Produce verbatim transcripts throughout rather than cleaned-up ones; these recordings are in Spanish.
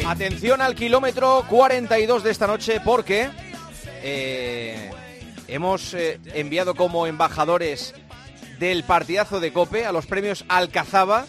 Atención al kilómetro cuarenta y dos de esta noche porque eh, hemos eh, enviado como embajadores del partidazo de COPE a los premios Alcazaba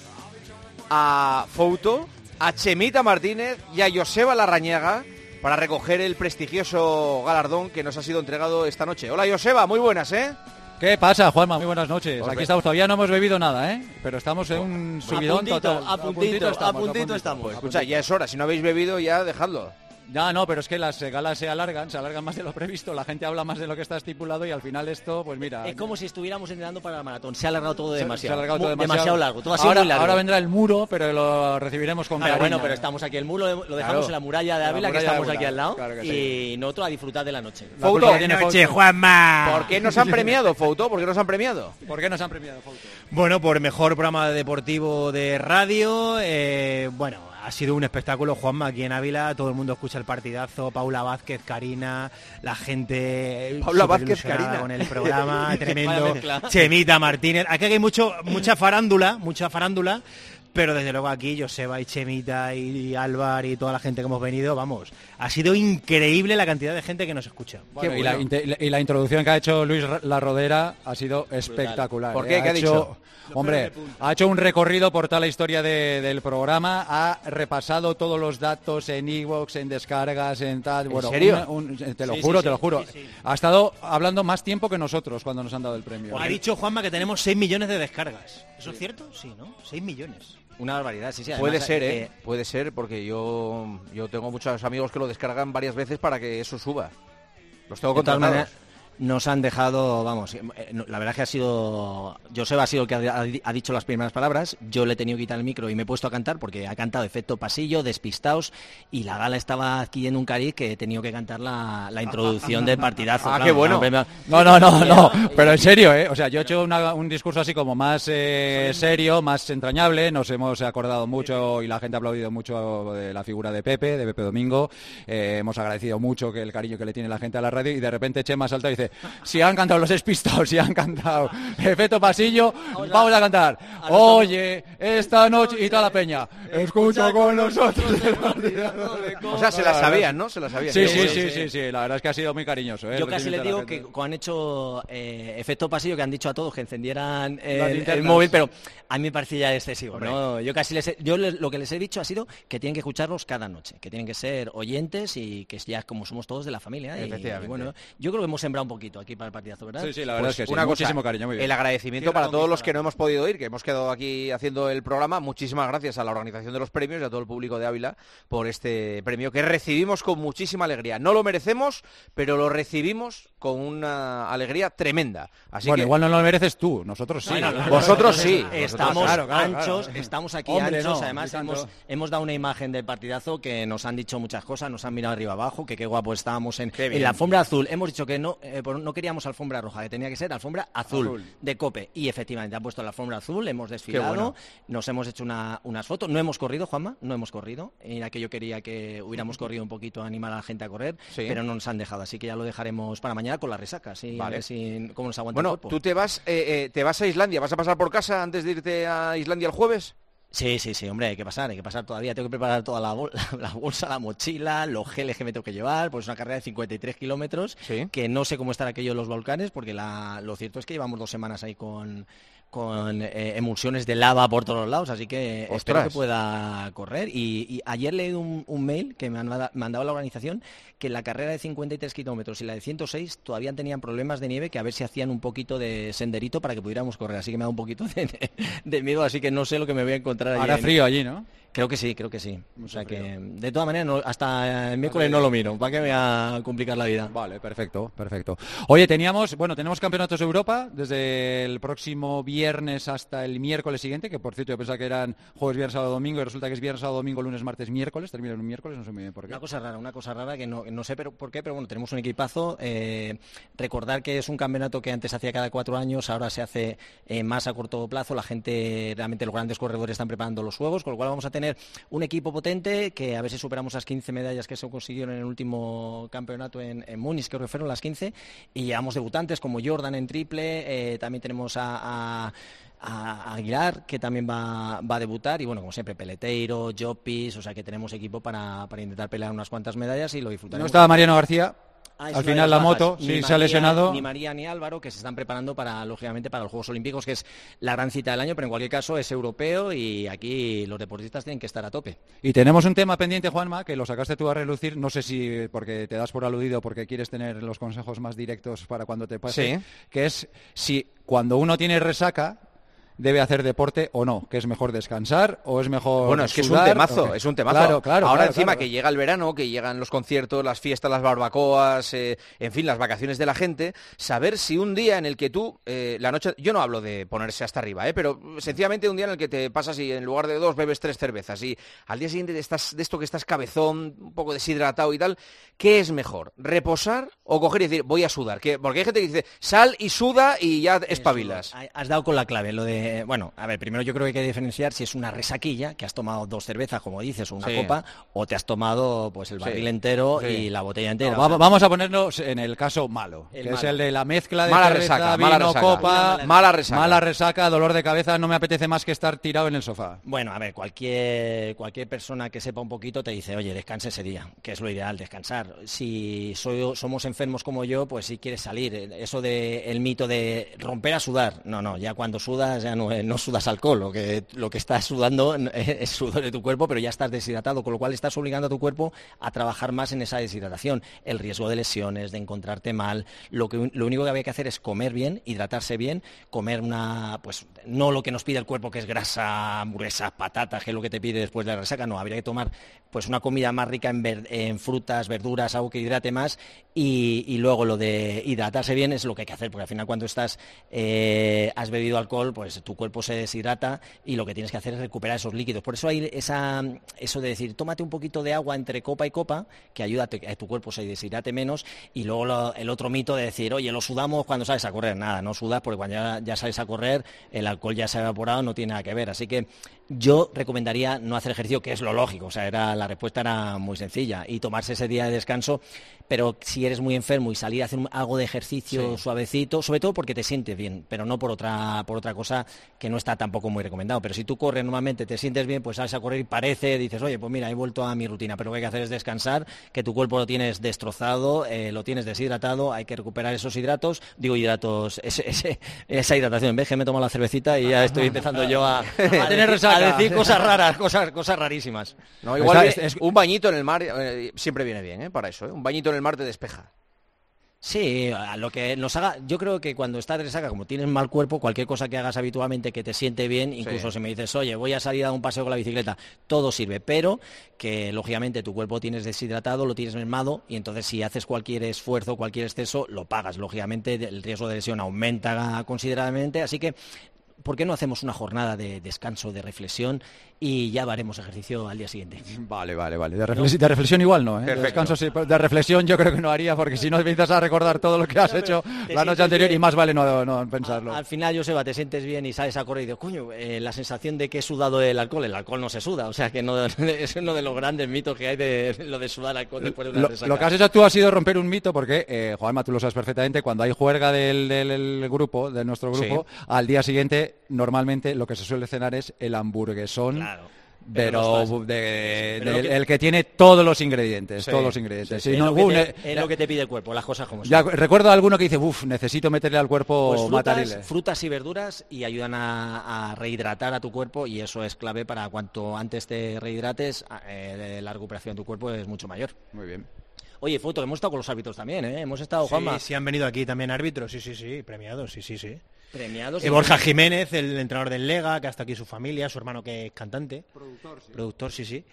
a Fouto, a Chemita Martínez y a Joseba Larrañaga para recoger el prestigioso galardón que nos ha sido entregado esta noche. Hola Joseba, muy buenas, ¿eh? ¿Qué pasa, Juanma? Muy buenas noches. Pues Aquí ve. estamos, todavía no hemos bebido nada, ¿eh? Pero estamos en un subidón a puntito, total. A puntito, a puntito estamos. Pues escucha, ya es hora, si no habéis bebido ya dejadlo. Ya, no, pero es que las galas se alargan, se alargan más de lo previsto, la gente habla más de lo que está estipulado y al final esto, pues mira... Es como si estuviéramos entrenando para el maratón, se ha alargado todo se, demasiado. Se ha alargado todo Mu- demasiado. demasiado largo, todo ha sido ahora, muy largo. ahora vendrá el muro, pero lo recibiremos con Claro, cariño. bueno, pero estamos aquí, el muro lo dejamos Claro. en la muralla de La Ávila, que muralla de estamos Ávila, aquí al lado, claro que y nosotros a disfrutar de la noche. La Fouto, culpa la tiene noche, Fouto. Juanma. ¿Por qué nos han premiado, Fouto? ¿Por qué nos han premiado? ¿Por qué nos han premiado, Fouto? Bueno, por mejor programa deportivo de radio. Eh, bueno, ha sido un espectáculo, Juanma, aquí en Ávila. Todo el mundo escucha el partidazo. Paula Vázquez, Karina, la gente... Paula súper Vázquez, ilusionada Karina. con el programa, Vaya tremendo. mezcla. Chemita Martínez. Aquí hay mucho, mucha farándula, mucha farándula. Pero desde luego aquí, Joseba y Chemita y Álvar y toda la gente que hemos venido, vamos, ha sido increíble la cantidad de gente que nos escucha. Bueno, Qué y, la, bueno. inte- y la introducción que ha hecho Luis La Rodera ha sido espectacular. ¿Por ¿eh? qué? ¿Qué ha dicho? Hombre, ha hecho un recorrido por toda la historia de- del programa, ha repasado todos los datos en iVoox, en descargas, en tal... ¿En bueno, serio? un- un- te lo Sí, juro, sí, te lo sí, juro. sí, sí. Ha estado hablando más tiempo que nosotros cuando nos han dado el premio. Ha dicho Juanma que tenemos seis millones de descargas. ¿Eso es cierto? Sí, ¿no? seis millones. Una barbaridad, sí, sí. Puede además, ser, eh, ¿eh? Puede ser, porque yo yo tengo muchos amigos que lo descargan varias veces para que eso suba. Los tengo De todas contratados. maneras, nos han dejado, vamos, eh, no, la verdad es que ha sido... Joseba ha sido el que ha, ha dicho las primeras palabras, yo le he tenido que quitar el micro y me he puesto a cantar porque ha cantado Efecto Pasillo, Despistaos, y la gala estaba adquiriendo un cariz que he tenido que cantar la, la introducción del partidazo. Ah, claro, qué bueno. o sea, me- No, no, no, no, pero en serio, ¿eh? O sea, yo he hecho una- un discurso así como más eh, serio, más entrañable, nos hemos acordado mucho y la gente ha aplaudido mucho de la figura de Pepe, de Pepe Domingo, eh, hemos agradecido mucho que el cariño que le tiene la gente a la radio y de repente Chema salta y dice, si han cantado los Despistados, si han cantado Efecto Pasillo, vamos a cantar, oye, esta noche, y toda la peña, escucha con nosotros el partidazo de O sea, se la sabían, ¿no? Se la sabían. Sí, Qué sí, bueno. sí, sí, sí, la verdad es que ha sido muy cariñoso. ¿eh? Yo el casi les recibimiento digo de la que gente. cuando han hecho eh, Efecto Pasillo, que han dicho a todos que encendieran eh, Las el, linternas. el móvil, pero a mí me parece ya excesivo, Hombre. ¿no? Yo casi les he- yo les- lo que les he dicho ha sido que tienen que escucharlos cada noche, que tienen que ser oyentes y que ya como somos todos de la familia. y- Efectivamente. Y, bueno, yo creo que hemos sembrado un poquito aquí para el partidazo, ¿verdad? Sí, sí, la verdad Pues es que sí, una cosa, muchísimo cariño, muy bien. el agradecimiento Tierra para todos los conquistada. que no hemos podido ir, que hemos quedado aquí haciendo el programa. Muchísimas gracias a la organización de los premios y a todo el público de Ávila por este premio que recibimos con muchísima alegría. No lo merecemos, pero lo recibimos con una alegría tremenda. Así bueno, que igual no lo mereces tú, nosotros sí. Bueno, no, vosotros sí. Estamos vosotros- claro, claro, anchos, claro. estamos aquí Hombre, anchos. no, Además, y tanto. hemos, hemos dado una imagen del partidazo que nos han dicho muchas cosas, nos han mirado arriba abajo, que qué guapo estábamos en, Qué en bien. la alfombra azul. Hemos dicho que no, eh, por- no queríamos alfombra roja, que tenía que ser alfombra azul, Azul. de COPE. Y efectivamente han puesto la alfombra azul, hemos desfilado, bueno. nos hemos hecho una- unas fotos. No hemos corrido, Juanma, no hemos corrido. Era que yo quería que hubiéramos corrido un poquito, animar a la gente a correr, Sí. pero no nos han dejado. Así que ya lo dejaremos para mañana con la resaca, así, a Vale. ver si, cómo nos aguanta Bueno, el cuerpo. tú te vas, eh, eh, te vas a Islandia. ¿Vas a pasar por casa antes de irte a Islandia el jueves? Sí, sí, sí, hombre, hay que pasar, hay que pasar todavía. Tengo que preparar toda la, bol- la bolsa, la mochila, los geles que me tengo que llevar, pues es una carrera de cincuenta y tres kilómetros, Sí. que no sé cómo estará aquello en los volcanes, porque la- lo cierto es que llevamos dos semanas ahí con, con eh, emulsiones de lava por todos los lados, así que espero Ostras. que pueda correr. Y, y ayer leí un, un mail que me han manda- mandado la organización, que la carrera de cincuenta y tres kilómetros y la de ciento seis todavía tenían problemas de nieve, que a ver si hacían un poquito de senderito para que pudiéramos correr, así que me da un poquito de, de miedo, así que no sé lo que me voy a encontrar allí Hará en- frío allí, ¿no? Creo que sí, creo que sí. O sea que, de todas maneras, no- hasta el miércoles no lo miro, para que me va a complicar la vida. Vale, perfecto, perfecto. Oye, teníamos, bueno, tenemos campeonatos de Europa desde el próximo viernes hasta el miércoles siguiente, que por cierto yo pensaba que eran jueves, viernes, sábado, domingo, y resulta que es viernes, sábado, domingo, lunes, martes, miércoles, termina en un miércoles, no sé muy bien por qué. Una cosa rara, una cosa rara que no, no sé pero, por qué, pero bueno, tenemos un equipazo. Eh, recordar que es un campeonato que antes se hacía cada cuatro años, ahora se hace eh, más a corto plazo. La gente, realmente los grandes corredores están están preparando los Juegos, con lo cual vamos a tener un equipo potente que a ver si superamos las quince medallas que se consiguieron en el último campeonato en, en Múnich, creo que fueron las quince, y llevamos debutantes como Jordan en triple, eh, también tenemos a... a a Aguilar, que también va, va a debutar, y bueno, como siempre, Peleteiro, Llopis, o sea que tenemos equipo para, para intentar pelear unas cuantas medallas y lo disfrutaremos. No estaba Mariano García. Ah, al final la moto, sí, María, se ha lesionado. Ni María ni Álvaro, que se están preparando para, lógicamente, para los Juegos Olímpicos, que es la gran cita del año, pero en cualquier caso es europeo y aquí los deportistas tienen que estar a tope. Y tenemos un tema pendiente, Juanma, que lo sacaste tú a relucir, no sé si porque te das por aludido, porque quieres tener los consejos más directos para cuando te pase, sí. que es si cuando uno tiene resaca, debe hacer deporte o no, que es mejor descansar o es mejor Bueno, es que sudar, es un temazo, okay. es un temazo. Claro, claro, Ahora claro, encima claro. que llega el verano, que llegan los conciertos, las fiestas, las barbacoas, eh, en fin, las vacaciones de la gente, saber si un día en el que tú, eh, la noche, yo no hablo de ponerse hasta arriba, eh, pero sencillamente un día en el que te pasas y en lugar de dos bebes tres cervezas y al día siguiente estás de esto que estás cabezón, un poco deshidratado y tal, ¿qué es mejor? ¿Reposar o coger y decir, voy a sudar? ¿Qué? Porque hay gente que dice, sal y suda y ya espabilas. Eso, has dado con la clave, lo de, bueno, a ver, primero yo creo que hay que diferenciar si es una resaquilla, que has tomado dos cervezas, como dices, o una sí. copa, o te has tomado pues el barril sí. entero sí. y la botella entera. No, vamos, vamos a ponernos en el caso malo, el que malo. es el de la mezcla de mala cerveza, resaca, vino, mala resaca. copa, mala resaca. mala resaca, dolor de cabeza, no me apetece más que estar tirado en el sofá. Bueno, a ver, cualquier cualquier persona que sepa un poquito te dice, oye, descanse ese día, que es lo ideal, descansar. Si soy, somos enfermos como yo, pues si quieres salir. Eso de el mito de romper a sudar, no, no, ya cuando sudas ya no, no sudas alcohol, lo que, lo que estás sudando es sudor de tu cuerpo, pero ya estás deshidratado, con lo cual estás obligando a tu cuerpo a trabajar más en esa deshidratación. El riesgo de lesiones, de encontrarte mal, lo, que, lo único que había que hacer es comer bien, hidratarse bien, comer una, pues no lo que nos pide el cuerpo, que es grasa, hamburguesas, patatas, que es lo que te pide después de la resaca, no, habría que tomar pues una comida más rica en, ver, en frutas, verduras, algo que hidrate más, y, y luego lo de hidratarse bien es lo que hay que hacer, porque al final cuando estás, eh, has bebido alcohol, pues tu cuerpo se deshidrata y lo que tienes que hacer es recuperar esos líquidos. Por eso hay esa, eso de decir, tómate un poquito de agua entre copa y copa, que ayuda a que tu cuerpo se deshidrate menos, y luego lo, el otro mito de decir, oye, lo sudamos cuando sales a correr. Nada, no sudas porque cuando ya, ya sales a correr, el alcohol ya se ha evaporado, no tiene nada que ver. Así que yo recomendaría no hacer ejercicio, que es lo lógico, o sea, era, la respuesta era muy sencilla, y tomarse ese día de descanso, pero si eres muy enfermo y salir a hacer un, algo de ejercicio sí. suavecito, sobre todo porque te sientes bien, pero no por otra, por otra cosa que no está tampoco muy recomendado. Pero si tú corres normalmente, te sientes bien, pues sales a correr y parece, dices, oye, pues mira, he vuelto a mi rutina, pero lo que hay que hacer es descansar, que tu cuerpo lo tienes destrozado, eh, lo tienes deshidratado, hay que recuperar esos hidratos, digo hidratos, ese, ese, esa hidratación, en vez que me tomo la cervecita y ya estoy empezando yo a, a, a tener resaca. A decir cosas raras, cosas, cosas rarísimas. No, igual es, es, un bañito en el mar eh, siempre viene bien, ¿eh? Para eso, ¿eh? Un bañito en el mar te despeja. Sí, a lo que nos haga, yo creo que cuando estás de resaca, como tienes mal cuerpo, cualquier cosa que hagas habitualmente que te siente bien, incluso sí. si me dices, oye, voy a salir a dar un paseo con la bicicleta, todo sirve, pero que lógicamente tu cuerpo tienes deshidratado, lo tienes mermado, y entonces si haces cualquier esfuerzo, cualquier exceso, lo pagas. Lógicamente el riesgo de lesión aumenta considerablemente, así que ¿por qué no hacemos una jornada de descanso, de reflexión, y ya haremos ejercicio al día siguiente? Vale, vale, vale. De, reflex ¿No? de reflexión igual no, ¿eh? De descanso sí, de reflexión yo creo que no haría, porque si no empiezas a recordar todo lo que has no, hecho la noche anterior bien. Y más vale no, no pensarlo. Al, al final, Joseba, te sientes bien y sales a correr y dices, coño, eh, la sensación de que he sudado el alcohol, el alcohol no se suda, o sea que no, es uno de los grandes mitos que hay de lo de sudar alcohol después de una lo, resaca. Lo que has hecho tú ha sido romper un mito, porque, eh, Juanma, tú lo sabes perfectamente, cuando hay juerga del, del, del grupo, de nuestro grupo, sí. al día siguiente, normalmente lo que se suele cenar es el hamburguesón. Claro. Pero, pero de, de, pero de, que, el que tiene todos los ingredientes, sí, todos los ingredientes. Sí, sí. Sí, es, no, lo un, te, es lo que te pide el cuerpo, las cosas como son. Ya, recuerdo a alguno que dice, uff, necesito meterle al cuerpo pues frutas, matarile. Frutas y verduras, y ayudan a, a rehidratar a tu cuerpo, y eso es clave para cuanto antes te rehidrates, eh, la recuperación de tu cuerpo es mucho mayor. Muy bien. Oye, Foto, hemos estado con los árbitros también, ¿eh? Hemos estado, sí, Juanma. Sí, han venido aquí también árbitros, sí, sí, sí, premiados, sí, sí, sí. Premiados. Eh, Borja Jiménez, el entrenador del Lega, que hasta aquí su familia, su hermano que es cantante. Productor, sí. Productor, sí, sí.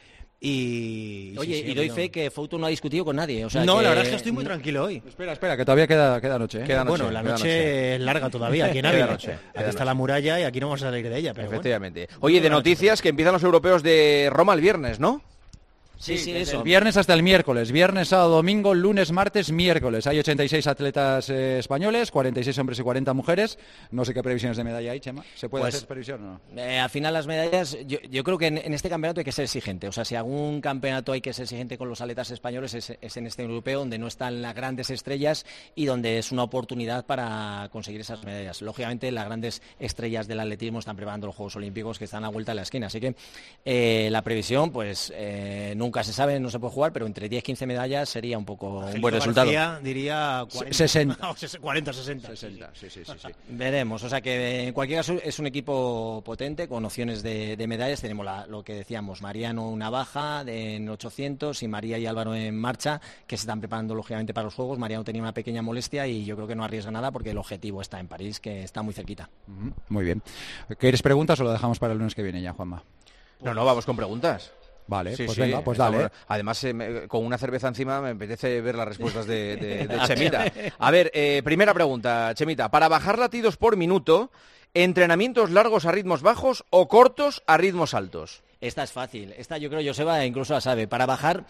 Y... Oye, sí, sí, y doy no. fe que Foto no ha discutido con nadie. O sea no, que... la verdad es que estoy muy tranquilo hoy. Espera, espera, que todavía queda, queda noche, ¿eh? Queda noche bueno, la queda noche, noche es larga todavía, aquí en Ávila. noche, aquí queda está noche. la muralla y aquí no vamos a salir de ella. Pero efectivamente. Bueno. Oye, de noticias, que empiezan los europeos de Roma el viernes, ¿no? Sí, sí, desde eso. el viernes hasta el miércoles, viernes, sábado, domingo, lunes, martes, miércoles. Hay ochenta y seis atletas eh, españoles, cuarenta y seis hombres y cuarenta mujeres. No sé qué previsiones de medalla hay, Chema. ¿Se puede Pues, hacer previsión o no? Eh, al final las medallas, yo, yo creo que en, en este campeonato hay que ser exigente. O sea, si algún campeonato hay que ser exigente con los atletas españoles es, es en este europeo, donde no están las grandes estrellas y donde es una oportunidad para conseguir esas medallas. Lógicamente, las grandes estrellas del atletismo están preparando los Juegos Olímpicos que están a vuelta de la esquina. Así que eh, la previsión, pues eh, nunca se sabe, no se puede jugar, pero entre diez quince medallas sería un poco un buen resultado. García diría cuarenta, sesenta. cuarenta, sesenta. sesenta, sí, sí, sí, sí. Veremos, o sea que en cualquier caso es un equipo potente con opciones de, de medallas. Tenemos la, lo que decíamos, Mariano una baja de, en ochocientos y María y Álvaro en marcha, que se están preparando lógicamente para los Juegos. Mariano tenía una pequeña molestia y yo creo que no arriesga nada porque el objetivo está en París, que está muy cerquita. Uh-huh. Muy bien. ¿Quieres preguntas o lo dejamos para el lunes que viene ya, Juanma? No, no, vamos con preguntas. Vale, Sí, pues sí, venga, pues está dale. bueno. Además, eh, me- con una cerveza encima me apetece ver las respuestas de, de- de Chemita. A ver, eh, primera pregunta, Chemita. Para bajar latidos por minuto, ¿entrenamientos largos a ritmos bajos o cortos a ritmos altos? Esta es fácil, esta yo creo Joseba incluso la sabe. Para bajar,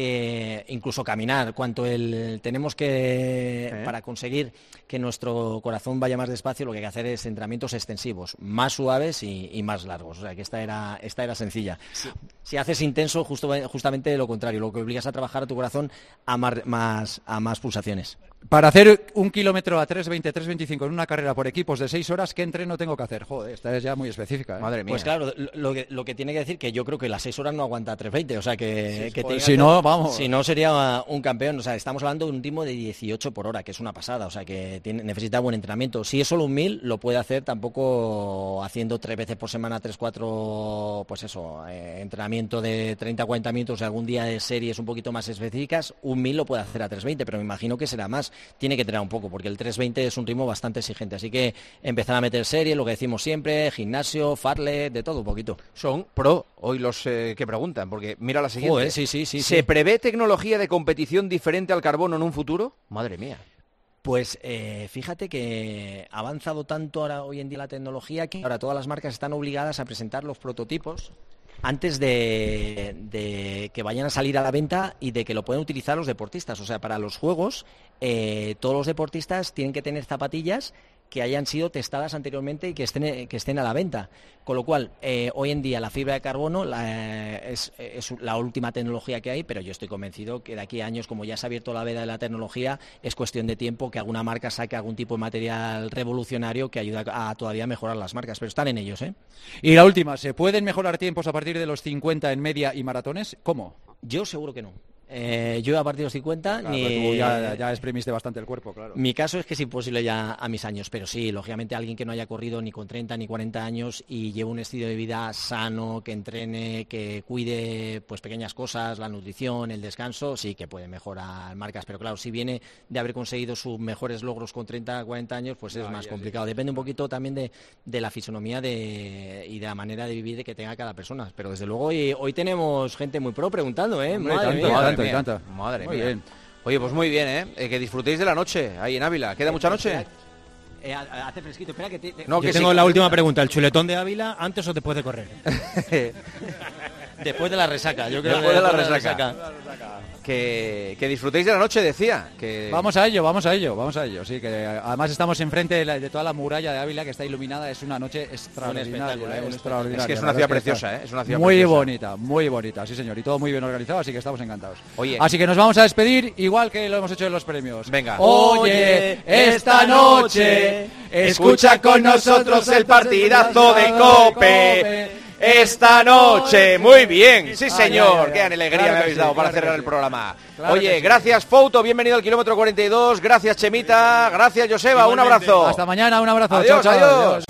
eh, incluso caminar, cuanto el tenemos que, ¿Eh? para conseguir que nuestro corazón vaya más despacio, lo que hay que hacer es entrenamientos extensivos, más suaves y, y más largos. O sea que esta era, esta era sencilla. Si, si haces intenso, justo, justamente lo contrario, lo que obligas a trabajar a tu corazón a más, más, a más pulsaciones. Para hacer un kilómetro a tres veinte, tres veinticinco en una carrera por equipos de seis horas, ¿qué entreno tengo que hacer? Joder, esta es ya muy específica, ¿eh? Madre mía. Pues claro, lo, lo que, lo que tiene que decir que yo creo que las seis horas no aguanta tres veinte, o sea que, que joder, te- si no, vamos. Si no sería un campeón, o sea, estamos hablando de un ritmo de dieciocho por hora, que es una pasada, o sea que tiene, necesita buen entrenamiento. Si es solo un mil, lo puede hacer tampoco haciendo tres veces por semana, tres, cuatro, pues eso, eh, entrenamiento de treinta a cuarenta minutos, algún día de series un poquito más específicas, un mil lo puede hacer a tres veinte, pero me imagino que será más, tiene que entrenar un poco, porque el tres veinte es un ritmo bastante exigente, así que empezar a meter series, lo que decimos siempre, gimnasio, fartlek, de todo un poquito. Son pro hoy los eh, que preguntan, porque mira la siguiente. Joder, sí, sí, sí, ¿Se sí. prevé tecnología de competición diferente al carbono en un futuro? Madre mía. Pues eh, fíjate que ha avanzado tanto ahora hoy en día la tecnología que ahora todas las marcas están obligadas a presentar los prototipos antes de, de que vayan a salir a la venta y de que lo puedan utilizar los deportistas. O sea, para los juegos, eh, todos los deportistas tienen que tener zapatillas que hayan sido testadas anteriormente y que estén, que estén a la venta. Con lo cual, eh, hoy en día la fibra de carbono la, es, es la última tecnología que hay, pero yo estoy convencido que de aquí a años, como ya se ha abierto la veda de la tecnología, es cuestión de tiempo que alguna marca saque algún tipo de material revolucionario que ayude a, a todavía mejorar las marcas, pero están en ellos, ¿eh? Y la última, ¿se pueden mejorar tiempos a partir de los cincuenta en media y maratones? ¿Cómo? Yo seguro que no. Eh, yo a partir de los cincuenta Claro, ni... tú ya, ya exprimiste bastante el cuerpo, claro. Mi caso es que es imposible ya a mis años, pero sí, lógicamente alguien que no haya corrido ni con treinta ni cuarenta años y lleve un estilo de vida sano, que entrene, que cuide pues pequeñas cosas, la nutrición, el descanso, sí que puede mejorar marcas, pero claro, si viene de haber conseguido sus mejores logros con treinta, cuarenta años, pues es Ah, más ya, complicado. sí. Depende un poquito también de, de la fisonomía de, y de la manera de vivir que tenga cada persona, pero desde luego hoy, hoy tenemos gente muy pro preguntando, ¿eh? Hombre, Madre tanto, mía. tanto, mía. tanto. Madre Muy mía. bien. Oye, pues muy bien, ¿eh? Eh, Que disfrutéis de la noche ahí en Ávila. ¿Queda mucha noche? Eh, hace fresquito, espera que te... te- No, Yo que tengo sí. la última pregunta, ¿el chuletón de Ávila antes o después de correr? Después de la resaca, yo creo Después que de la después resaca. Que, que disfrutéis de la noche, decía. Que... Vamos a ello, vamos a ello, vamos a ello. Sí, que además estamos enfrente de, la- de toda la muralla de Ávila que está iluminada. Es una noche extraordinaria. espectáculo, ¿eh? un extraordinaria. Es que es La una verdad ciudad es que preciosa, está ¿eh? Es una ciudad muy preciosa. bonita, muy bonita, sí señor. Y todo muy bien organizado, así que estamos encantados. Oye. Así que nos vamos a despedir igual que lo hemos hecho en los premios. Venga. Oye, esta noche escucha con nosotros el partidazo de Cope. Esta noche, muy bien, sí Ay, señor, ay, ay. qué alegría Claro me que habéis sí, dado para claro que cerrar el sí. programa. Claro Oye, que sí. gracias Fouto, bienvenido al kilómetro cuarenta y dos, gracias Chemita, gracias Joseba, un Igualmente. abrazo. Hasta mañana, un abrazo. Adiós, Chao, chao, adiós. adiós.